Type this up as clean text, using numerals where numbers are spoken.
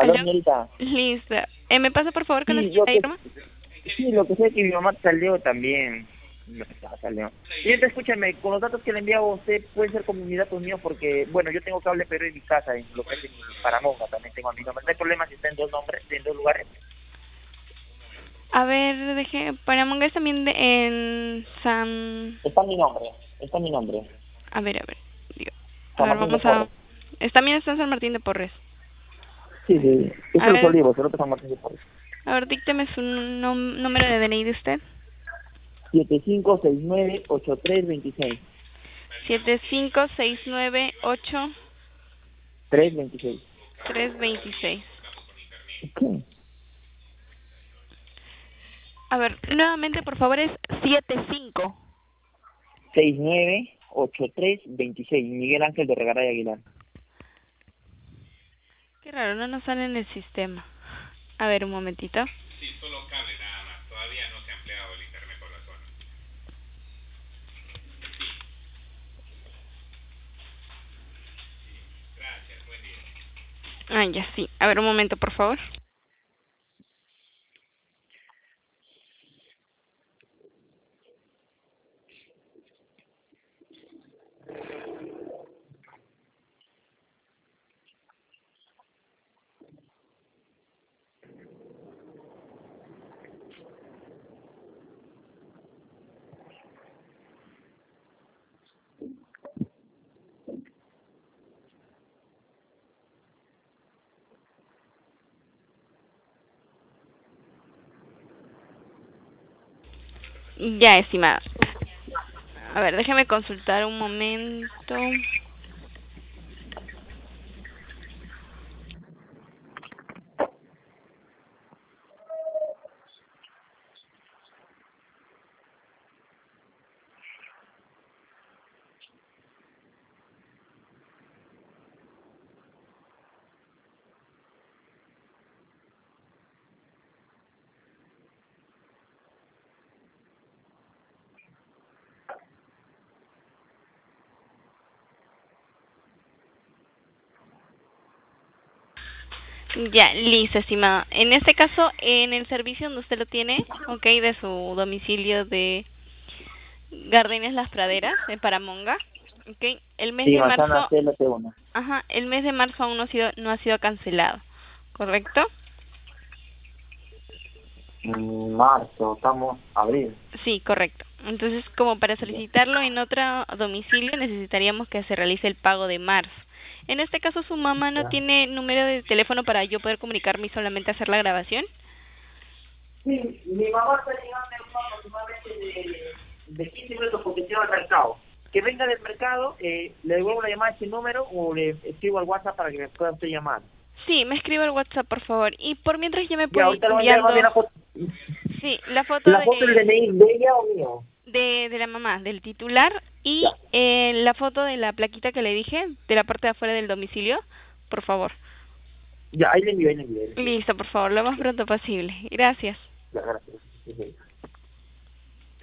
Aló, Aló. señorita. Listo. ¿Me pasa por favor con la Sí, señorita Irma? lo que sé es que mi mamá salió también. No, salió. Señorita, escúchame, con los datos que le enviaba a usted, pueden ser como mis datos míos porque, bueno, yo tengo cable pero en mi casa, en lo que es en Paramonga, también tengo a mi nombre. No hay problema si está en dos nombres, en dos lugares. A ver, Paramonga es también en San... Está mi nombre, está mi nombre. A ver, digo. A San ver, Martín de vamos a... Porres. También está en San Martín de Porres. Sí, sí. Este A es Los ver, Olivos, el otro San Martín de Porres. dícteme su número de DNI de usted. 75698326. 75698 326. 326. ¿Qué? A ver, nuevamente por favor es 75. 698326. Miguel Ángel de Regaray Aguilar. Qué raro, no nos sale en el sistema. A ver, un momentito. Sí, solo cable nada más. Todavía no se ha empleado el internet por la zona. Gracias, buen día. Ah, ya sí. A ver, un momento, por favor. Ya, estimada. A ver, déjeme consultar un momento. Ya, listo, estimada. En este caso, en el servicio donde usted lo tiene, ok, de su domicilio de Gardenias Las Praderas, en Paramonga, ok, el mes Sí, de manzana marzo, CLT1. ajá, el mes de marzo aún no ha sido cancelado, ¿correcto? Marzo, estamos abril. Sí, correcto. Entonces, como para Ya. solicitarlo en otro domicilio, necesitaríamos que se realice el pago de marzo. En este caso, su mamá no Ya. tiene número de teléfono para yo poder comunicarme y solamente hacer la grabación. Sí, mi mamá está llegando en aproximadamente de 15 minutos porque estoy al mercado. Que venga del mercado, le devuelvo la llamada a ese número o le escribo al WhatsApp para que me pueda usted llamar. Sí, me escribe al WhatsApp, por favor. Y por mientras ya me Ya, puede ir ahorita le voy a enviar más bien enviando, la foto. sí, la foto ¿La foto del DNI de ella o mío? de la mamá, del titular, y Ya, la foto de la plaquita que le dije, de la parte de afuera del domicilio, por favor. ya, ahí le envío, ahí le envío. Listo, por favor, lo más pronto posible. Gracias. Ya, gracias. Sí, sí.